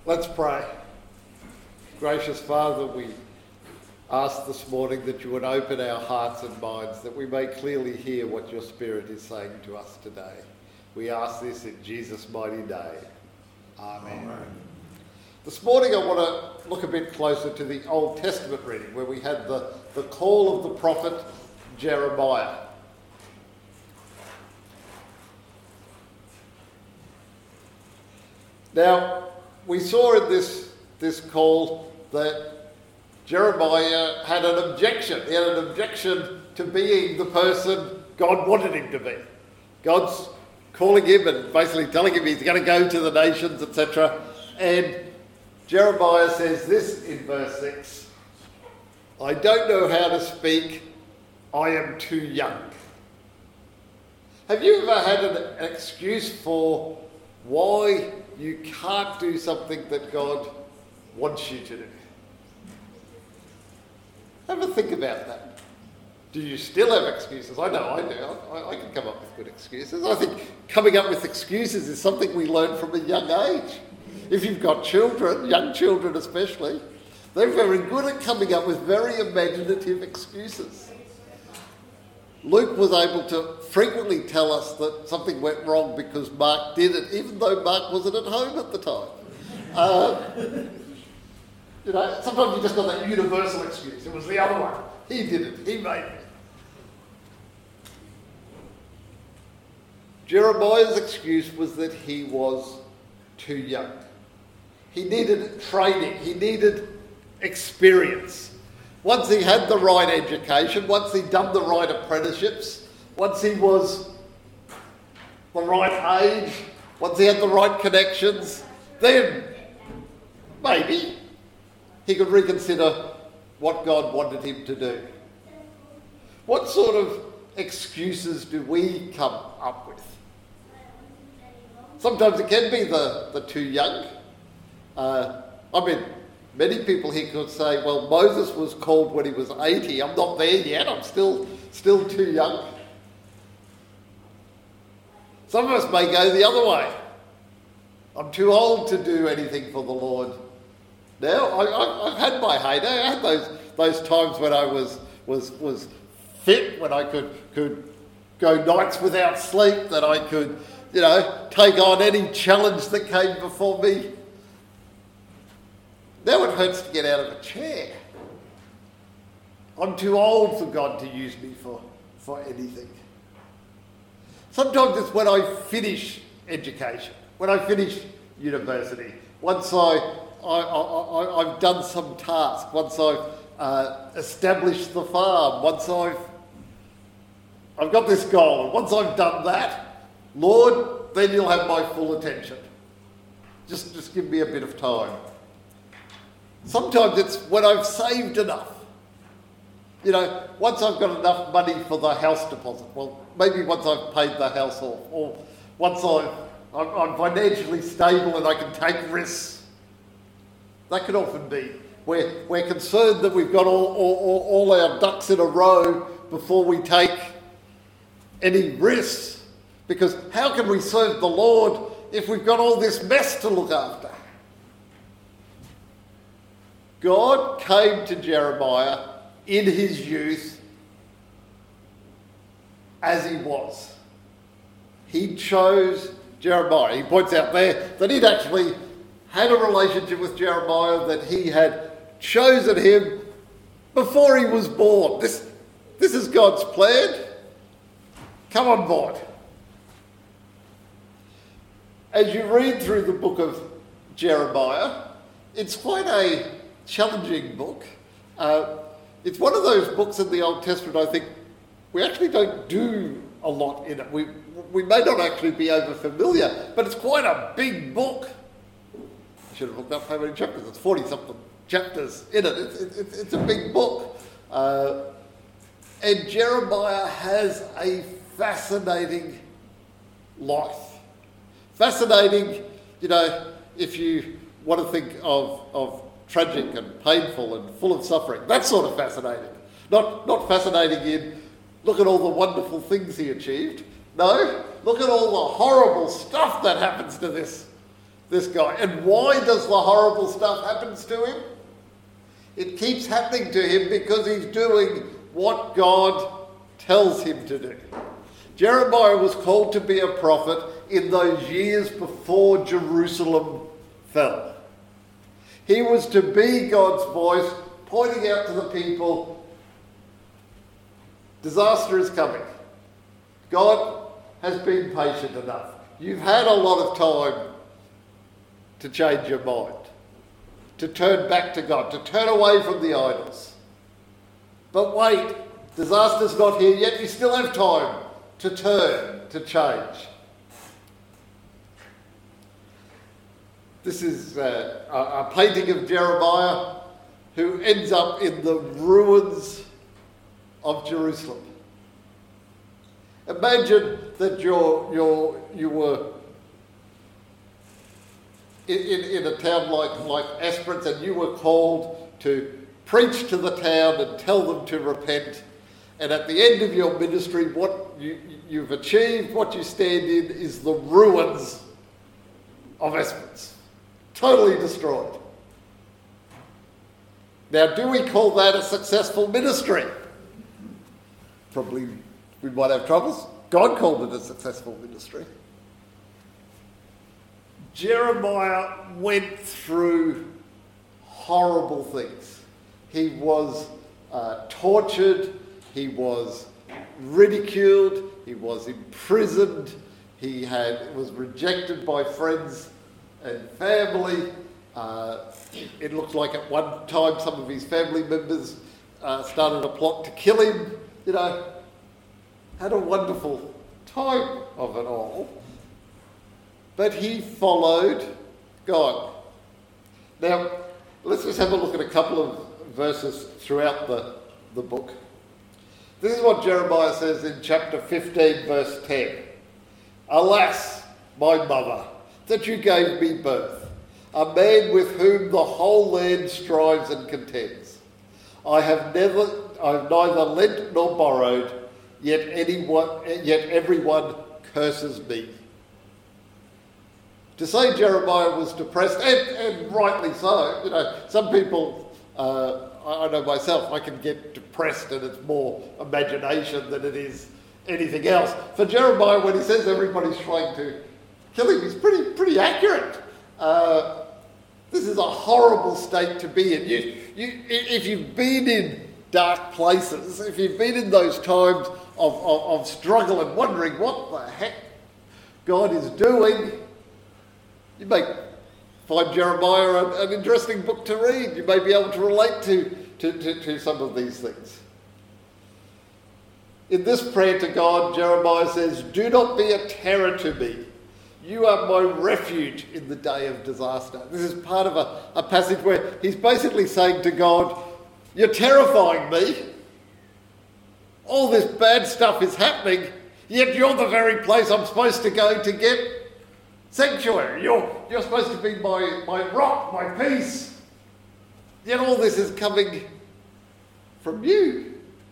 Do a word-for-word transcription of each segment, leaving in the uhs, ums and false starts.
Let's pray. Gracious Father, we ask this morning that you would open our hearts and minds, that we may clearly hear what your Spirit is saying to us today. We ask this in Jesus' mighty name. Amen. Amen. This morning I want to look a bit closer to the Old Testament reading, where we had the, the call of the prophet Jeremiah. Now, we saw in this, this call that Jeremiah had an objection. He had an objection to being the person God wanted him to be. God's calling him and basically telling him he's going to go to the nations, et cetera. And Jeremiah says this in verse six, "I don't know how to speak, I am too young." Have you ever had an excuse for why you can't do something that God wants you to do? Have a think about that. Do you still have excuses? I know I do. I, I can come up with good excuses. I think coming up with excuses is something we learn from a young age. If you've got children, young children especially, they're very good at coming up with very imaginative excuses. Luke was able to frequently tell us that something went wrong because Mark did it, even though Mark wasn't at home at the time. Uh, you know, sometimes you just got that universal excuse. It was the other one. He did it. He made it. Jeremiah's excuse was that he was too young. He needed training. He needed experience. Once he had the right education, once he'd done the right apprenticeships, once he was the right age, once he had the right connections, then maybe he could reconsider what God wanted him to do. What sort of excuses do we come up with? Sometimes it can be the, the too young. Uh, I mean, many people here could say, well, Moses was called when he was eighty. I'm not there yet. I'm still, still too young. Some of us may go the other way. I'm too old to do anything for the Lord. Now, I, I, I've had my heyday. I had those those times when I was was was fit, when I could could go nights without sleep, that I could, you know, take on any challenge that came before me. Now it hurts to get out of a chair. I'm too old for God to use me for, for anything. Sometimes it's when I finish education, when I finish university, once I, I, I, I, I've done some task, once I've uh, established the farm, once I've, I've got this goal, and once I've done that, Lord, then you'll have my full attention. Just, just give me a bit of time. Sometimes it's when I've saved enough. You know, once I've got enough money for the house deposit. Well, maybe once I've paid the house off. Or once I've, I'm, I'm financially stable and I can take risks. That can often be. We're, we're concerned that we've got all, all, all our ducks in a row before we take any risks. Because how can we serve the Lord if we've got all this mess to look after? God came to Jeremiah in his youth as he was. He chose Jeremiah. He points out there that he'd actually had a relationship with Jeremiah, that he had chosen him before he was born. This, this is God's plan. Come on board. As you read through the book of Jeremiah, it's quite a challenging book. Uh, it's one of those books in the Old Testament, I think, we actually don't do a lot in it. We we may not actually be over familiar, but it's quite a big book. I should have looked up how many chapters. It's forty-something chapters in it. It's, it's, it's a big book. Uh, and Jeremiah has a fascinating life. Fascinating, you know, if you want to think of, of tragic and painful and full of suffering. That's sort of fascinating. Not, not fascinating in, look at all the wonderful things he achieved. No, look at all the horrible stuff that happens to this, this guy. And why does the horrible stuff happen to him? It keeps happening to him because he's doing what God tells him to do. Jeremiah was called to be a prophet in those years before Jerusalem fell. He was to be God's voice, pointing out to the people, disaster is coming. God has been patient enough. You've had a lot of time to change your mind, to turn back to God, to turn away from the idols. But wait, disaster's not here yet. You still have time to turn, to change. This is uh, a, a painting of Jeremiah who ends up in the ruins of Jerusalem. Imagine that you're, you're, you were in, in, in a town like, like Esperance and you were called to preach to the town and tell them to repent. And at the end of your ministry, what you, you've achieved, what you stand in, is the ruins of Esperance. Totally destroyed. Now, do we call that a successful ministry? Probably we might have troubles. God called it a successful ministry. Jeremiah went through horrible things. He was uh, tortured, he was ridiculed, he was imprisoned, he had was rejected by friends and family. Uh, it looked like at one time some of his family members uh, started a plot to kill him. You know, had a wonderful time of it all. But he followed God. Now, let's just have a look at a couple of verses throughout the, the book. This is what Jeremiah says in chapter fifteen, verse ten. Alas, my mother, that you gave me birth, a man with whom the whole land strives and contends. I have never, I have neither lent nor borrowed, yet anyone, yet everyone curses me. To say Jeremiah was depressed, and, and rightly so, you know, some people, uh, I, I know myself, I can get depressed and it's more imagination than it is anything else. For Jeremiah, when he says everybody's trying to kill him, he's pretty pretty accurate. Uh, this is a horrible state to be in. You, you, if you've been in dark places, if you've been in those times of, of, of struggle and wondering what the heck God is doing, you may find Jeremiah an, an interesting book to read. You may be able to relate to, to, to, to some of these things. In this prayer to God, Jeremiah says, "Do not be a terror to me. You are my refuge in the day of disaster." This is part of a, a passage where he's basically saying to God, you're terrifying me. All this bad stuff is happening, yet you're the very place I'm supposed to go to get sanctuary. You're, you're supposed to be my, my rock, my peace. Yet all this is coming from you.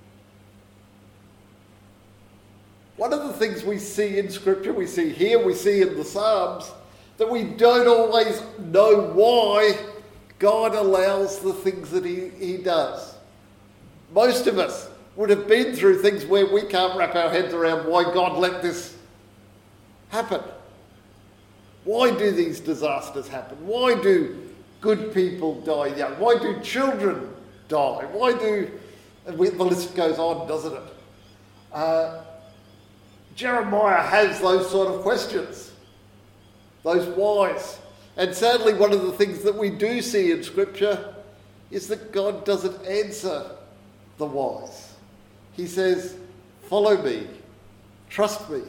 One of the things we see in Scripture, we see here, we see in the Psalms, that we don't always know why God allows the things that he, he does. Most of us would have been through things where we can't wrap our heads around why God let this happen. Why do these disasters happen? Why do good people die young? Why do children die? Why do... And we, the list goes on, doesn't it? Uh, Jeremiah has those sort of questions, those whys. And sadly, one of the things that we do see in Scripture is that God doesn't answer the whys. He says, follow me, trust me.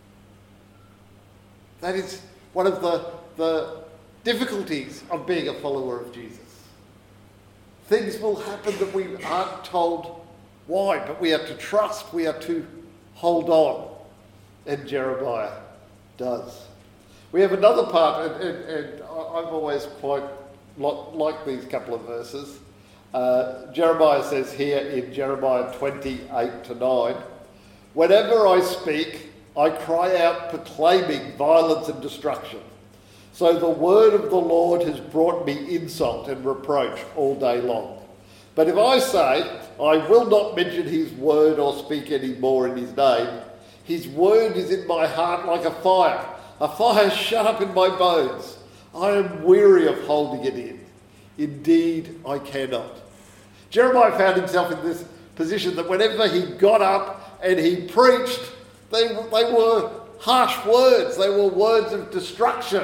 That is one of the, the difficulties of being a follower of Jesus. Things will happen that we aren't told why, but we are to trust, we are to hold on. And Jeremiah does. We have another part, and, and, and I've always quite liked these couple of verses. Uh, Jeremiah says here in Jeremiah twenty-eight to nine, "Whenever I speak, I cry out proclaiming violence and destruction. So the word of the Lord has brought me insult and reproach all day long. But if I say, I will not mention his word or speak any more in his name, his word is in my heart like a fire, a fire shut up in my bones. I am weary of holding it in. Indeed, I cannot. Jeremiah found himself in this position that whenever he got up and he preached, they, they were harsh words. They were words of destruction.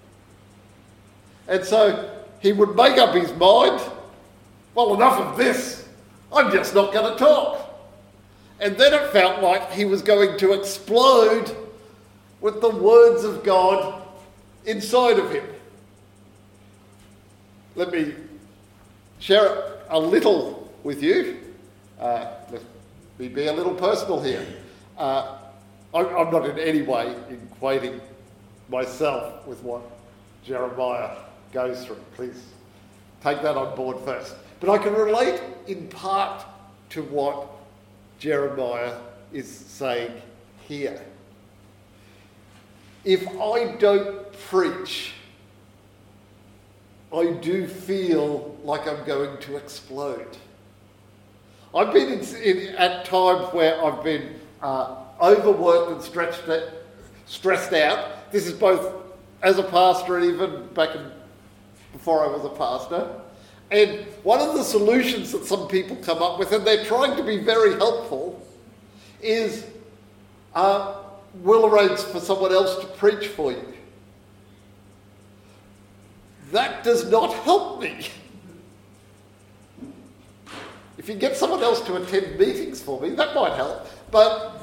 And so he would make up his mind, well, enough of this. I'm just not going to talk. And then it felt like he was going to explode with the words of God inside of him. Let me share a little with you. Uh, let me be a little personal here. Uh, I'm, I'm not in any way equating myself with what Jeremiah goes through. Please take that on board first. But I can relate in part to what Jeremiah is saying here. If I don't preach, I do feel like I'm going to explode. I've been in, in, at times where I've been uh, overworked and stretched, stressed out. This is both as a pastor and even back in, before I was a pastor. And one of the solutions that some people come up with, and they're trying to be very helpful, is uh, we'll arrange for someone else to preach for you. That does not help me. If you get someone else to attend meetings for me, that might help. But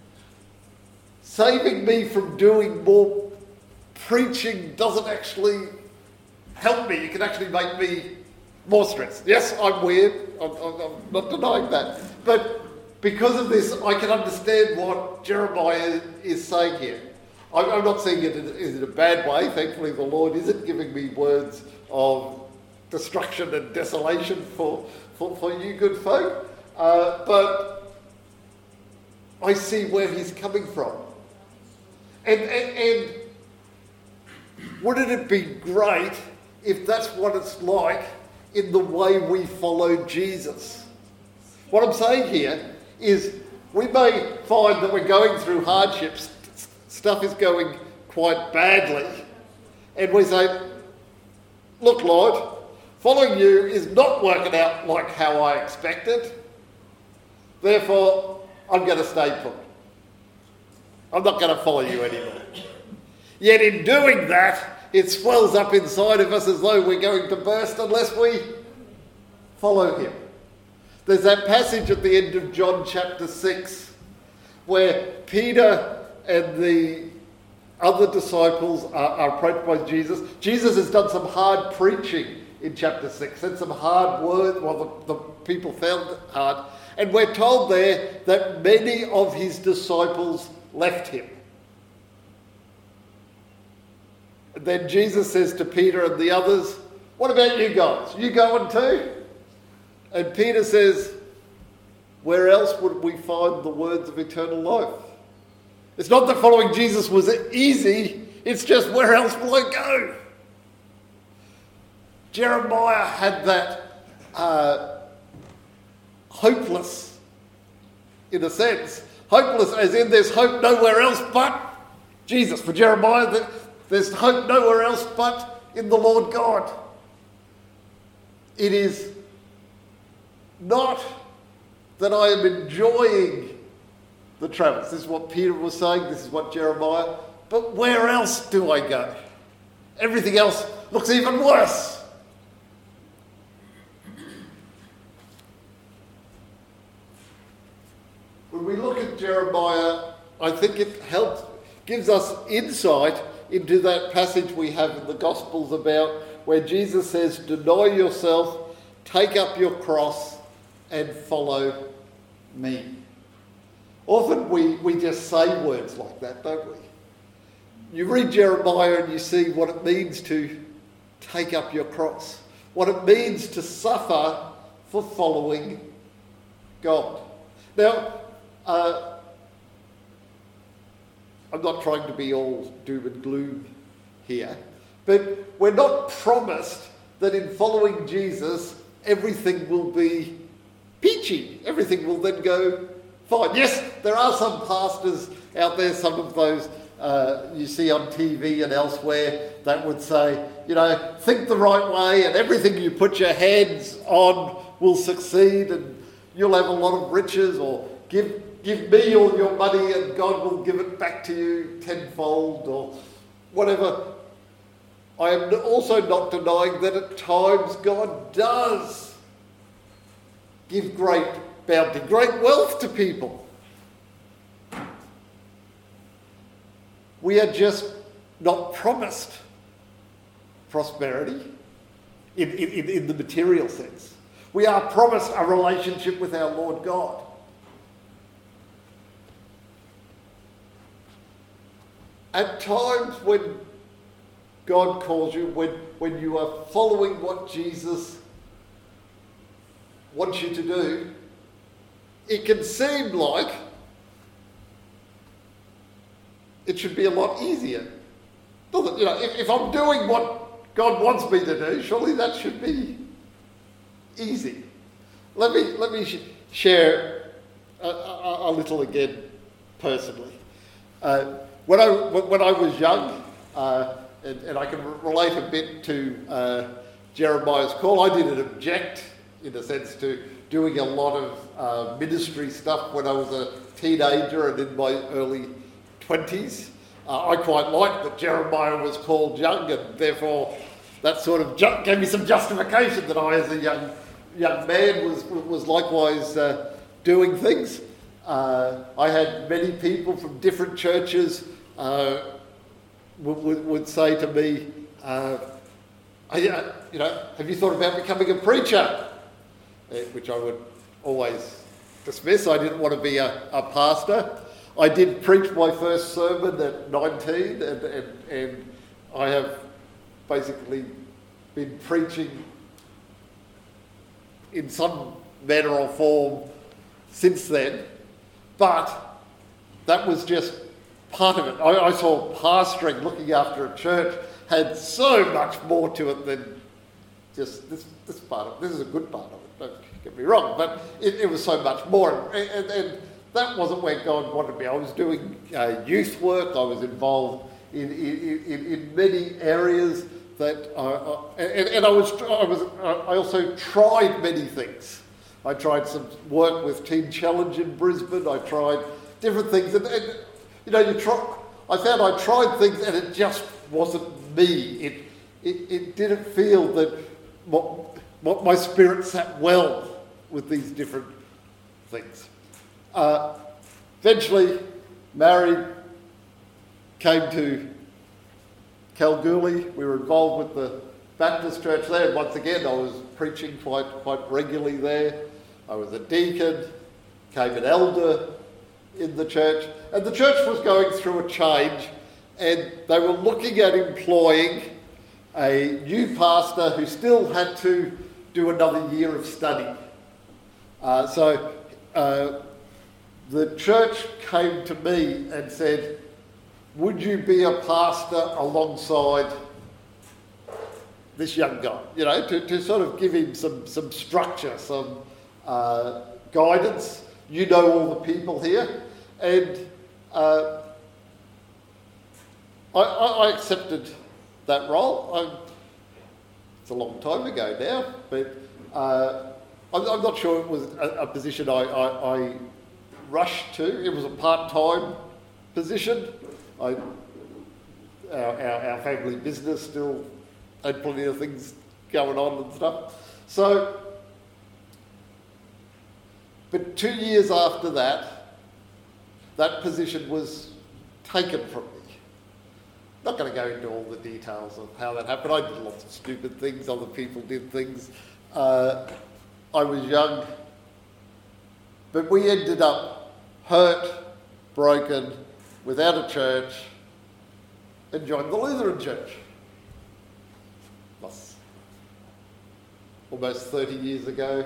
saving me from doing more preaching doesn't actually help me. It can actually make me more stressed. Yes, I'm weird. I'm, I'm, I'm not denying that. But because of this, I can understand what Jeremiah is saying here. I'm, I'm not saying it in, in a bad way. Thankfully, the Lord isn't giving me words of destruction and desolation for, for, for you good folk. Uh, but I see where he's coming from. And, and, and wouldn't it be great if that's what it's like in the way we follow Jesus? What I'm saying here is we may find that we're going through hardships, stuff is going quite badly, and we say, look, Lord, following you is not working out like how I expected, therefore I'm going to stay put. I'm not going to follow you anymore. Yet in doing that, it swells up inside of us as though we're going to burst unless we follow him. There's that passage at the end of John chapter six where Peter and the other disciples are, are approached by Jesus. Jesus has done some hard preaching in chapter six, said some hard words, well, the, the people found it hard. And we're told there that many of his disciples left him. And then Jesus says to Peter and the others, what about you guys? You going too? And Peter says, where else would we find the words of eternal life? It's not that following Jesus was easy, it's just where else will I go? Jeremiah had that uh, hopeless, in a sense. Hopeless as in there's hope nowhere else but Jesus. For Jeremiah, there's hope nowhere else but in the Lord God. It is not that I am enjoying the travels. This is what Peter was saying, this is what Jeremiah, but where else do I go? Everything else looks even worse. When we look at Jeremiah, I think it helps, gives us insight into that passage we have in the Gospels about where Jesus says, deny yourself, take up your cross and follow me. Often we, we just say words like that, don't we? You read Jeremiah and you see what it means to take up your cross, what it means to suffer for following God. Now, uh, I'm not trying to be all doom and gloom here, But we're not promised that in following Jesus, everything will be peachy. Everything will then go fine. Yes, there are some pastors out there, some of those uh, you see on T V and elsewhere, that would say, you know, think the right way and everything you put your hands on will succeed and you'll have a lot of riches, or give give me all your money and God will give it back to you tenfold, or whatever. I am also not denying that at times God does give great bounty, great wealth to people. We are just not promised prosperity in, in, in the material sense. We are promised a relationship with our Lord God. At times when God calls you, when, when you are following what Jesus wants you to do, it can seem like it should be a lot easier. Doesn't it? You know, if, if I'm doing what God wants me to do, surely that should be easy. Let me let me sh- share a, a, a little again personally. Uh, when I when I was young, uh, and, and I can relate a bit to uh, Jeremiah's call, I didn't object, in a sense, to doing a lot of uh, ministry stuff when I was a teenager and in my early twenties. Uh, I quite liked that Jeremiah was called young, and therefore that sort of ju- gave me some justification that I, as a young young man, was was likewise uh, doing things. Uh, I had many people from different churches uh, would, would, would say to me, uh, I, uh, you know, have you thought about becoming a preacher? Uh, which I would always dismiss. I didn't want to be a, a pastor. I did preach my first sermon at nineteen, and, and, and I have basically been preaching in some manner or form since then. But that was just part of it. I, I saw pastoring, looking after a church, had so much more to it than just this, this part of it. This is a good part of it, don't get me wrong, but it, it was so much more. And, and, and that wasn't where God wanted me. I was doing uh, youth work. I was involved in, in, in, in many areas that, I, I, and, and I was, I was, I also tried many things. I tried some work with Teen Challenge in Brisbane. I tried different things, and, and you know, you try. I found I tried things, and it just wasn't me. It, it, it didn't feel that what, what my spirit sat well with these different things. Uh, eventually, married, came to Kalgoorlie. We were involved with the Baptist church there. And once again, I was preaching quite quite regularly there. I was a deacon, became an elder in the church, and the church was going through a change, and they were looking at employing a new pastor who still had to do another year of study. Uh, so uh, the church came to me and said, would you be a pastor alongside this young guy? You know, to, to sort of give him some, some structure, some uh, guidance. You know all the people here. And uh, I, I accepted that role. I'm, it's a long time ago now, but uh, I'm, I'm not sure it was a, a position I, I, I rushed to. It was a part-time position. I, our, our, our family business still had plenty of things going on and stuff. So, but two years after that, that position was taken from me. Not going to go into all the details of how that happened. I did lots of stupid things, other people did things. Uh, I was young, but we ended up hurt, broken, without a church, and joined the Lutheran Church. Plus, almost thirty years ago,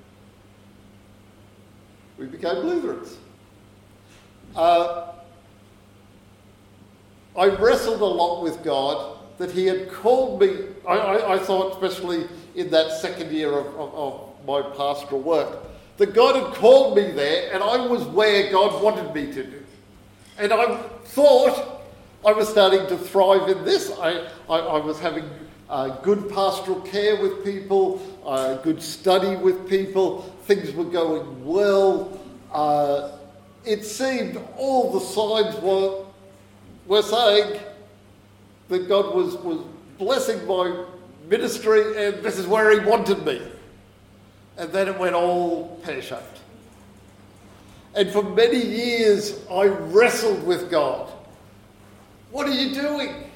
we became Lutherans. Uh, I wrestled a lot with God that he had called me. I, I, I thought, especially in that second year of, of, of my pastoral work, that God had called me there and I was where God wanted me to do. And I thought I was starting to thrive in this. I, I, I was having uh, good pastoral care with people, uh, good study with people. Things were going well. Uh, it seemed all the signs were, were saying that God was, was blessing my ministry and this is where he wanted me. And then it went all pear-shaped. And for many years I wrestled with God. What are you doing?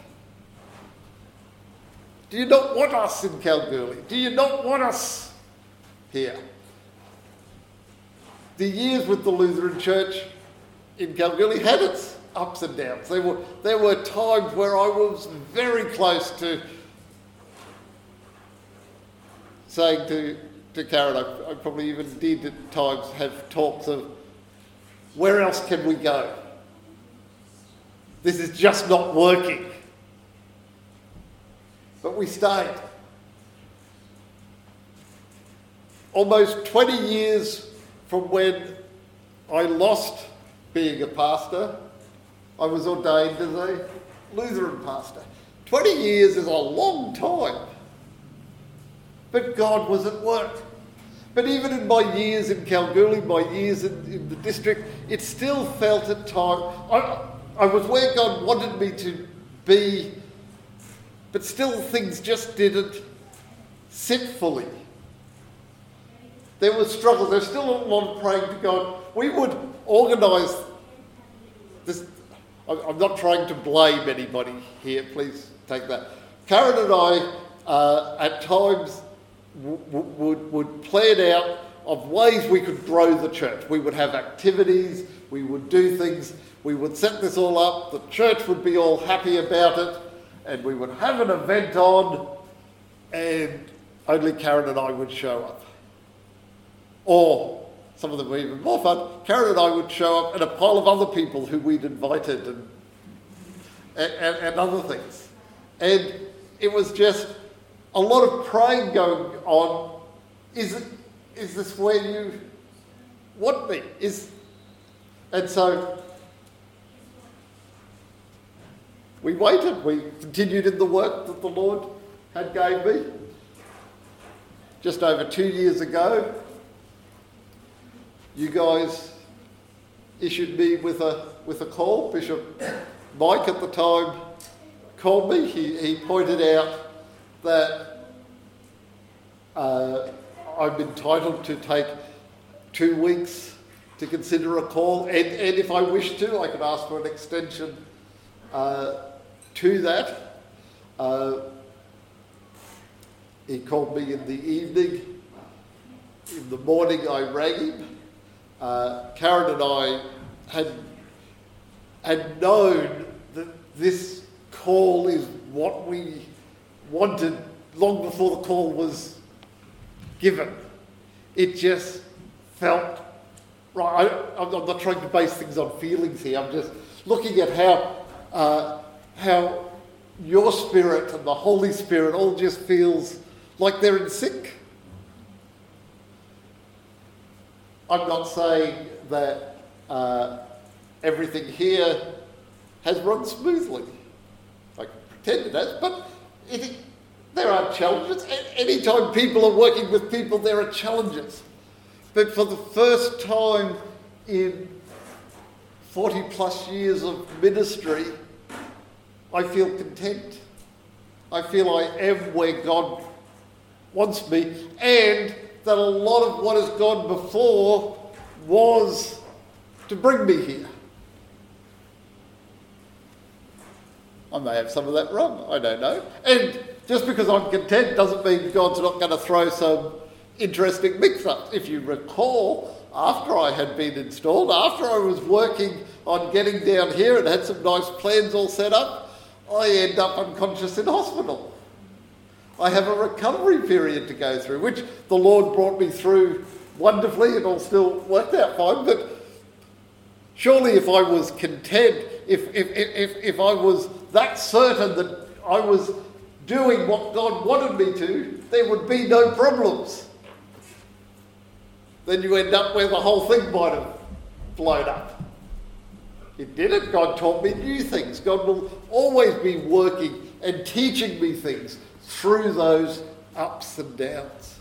Do you not want us in Kalgoorlie? Do you not want us here? The years with the Lutheran Church in Kalgoorlie had its ups and downs. There were, there were times where I was very close to saying to, to Karen, I, I probably even did at times have talks of, where else can we go? This is just not working. But we stayed. Almost twenty years from when I lost being a pastor, I was ordained as a Lutheran pastor. twenty years is a long time. But God was at work. But even in my years in Kalgoorlie, my years in, in the district, it still felt at times, I, I was where God wanted me to be, but still things just didn't sit fully. There was struggle. There's still a lot of praying to God. We would organise this. I'm not trying to blame anybody here. Please take that. Karen and I, uh, at times, w- w- would would plan out of ways we could grow the church. We would have activities. We would do things. We would set this all up. The church would be all happy about it, and we would have an event on, and only Karen and I would show up. Or, some of them were even more fun, Karen and I would show up and a pile of other people who we'd invited and, and, and other things. And it was just a lot of praying going on. Is it, is this where you want me? Is, and so we waited. We continued in the work that the Lord had gave me. Just over two years ago, you guys issued me with a with a call. Bishop Mike at the time called me. He, he pointed out that uh, I'm entitled to take two weeks to consider a call, and, and if I wish to, I could ask for an extension uh, to that. Uh, he called me in the evening. In the morning, I rang him. Uh, Karen and I had had known that this call is what we wanted long before the call was given. It just felt right. I, I'm not trying to base things on feelings here. I'm just looking at how uh, how your spirit and the Holy Spirit all just feels like they're in sync. I'm not saying that uh, everything here has run smoothly. I can pretend it has, but it, there are challenges. Anytime people are working with people, there are challenges. But for the first time in forty plus years of ministry, I feel content. I feel I am where God wants me, and that a lot of what has gone before was to bring me here. I may have some of that wrong, I don't know. And just because I'm content doesn't mean God's not going to throw some interesting mix-ups. If you recall, after I had been installed, after I was working on getting down here and had some nice plans all set up, I end up unconscious in hospital. I have a recovery period to go through, which the Lord brought me through wonderfully. It all still worked out fine, but surely if I was content, if if if, if I was that certain that I was doing what God wanted me to, there would be no problems. Then you end up where the whole thing might have blown up. It didn't. God taught me new things. God will always be working and teaching me things through those ups and downs.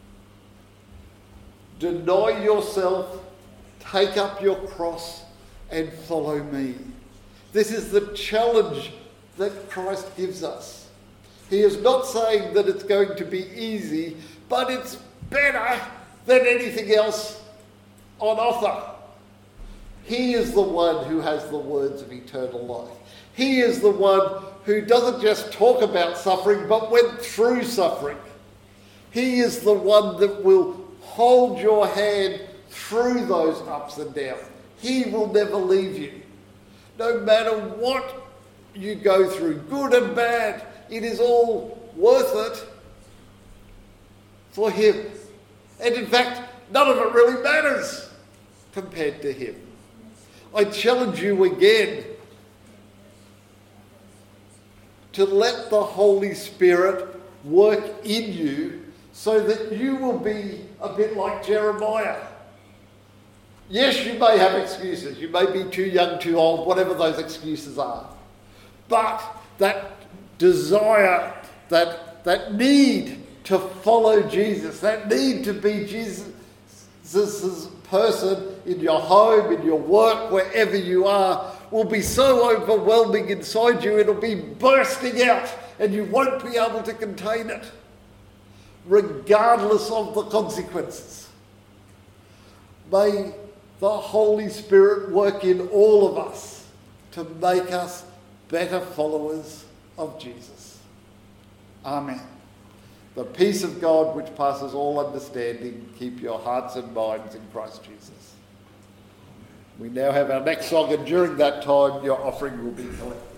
Deny yourself, take up your cross, and follow me. This is the challenge that Christ gives us. He is not saying that it's going to be easy, but it's better than anything else on offer. He is the one who has the words of eternal life. He is the one who doesn't just talk about suffering, but went through suffering. He is the one that will hold your hand through those ups and downs. He will never leave you. No matter what you go through, good and bad, it is all worth it for him. And in fact, none of it really matters compared to him. I challenge you again to let the Holy Spirit work in you so that you will be a bit like Jeremiah. Yes, you may have excuses. You may be too young, too old, whatever those excuses are. But that desire, that, that need to follow Jesus, that need to be Jesus' person in your home, in your work, wherever you are, will be so overwhelming inside you, it'll be bursting out and you won't be able to contain it, regardless of the consequences. May the Holy Spirit work in all of us to make us better followers of Jesus. Amen. The peace of God, which passes all understanding, keep your hearts and minds in Christ Jesus. We now have our next song, and during that time, your offering will be collected.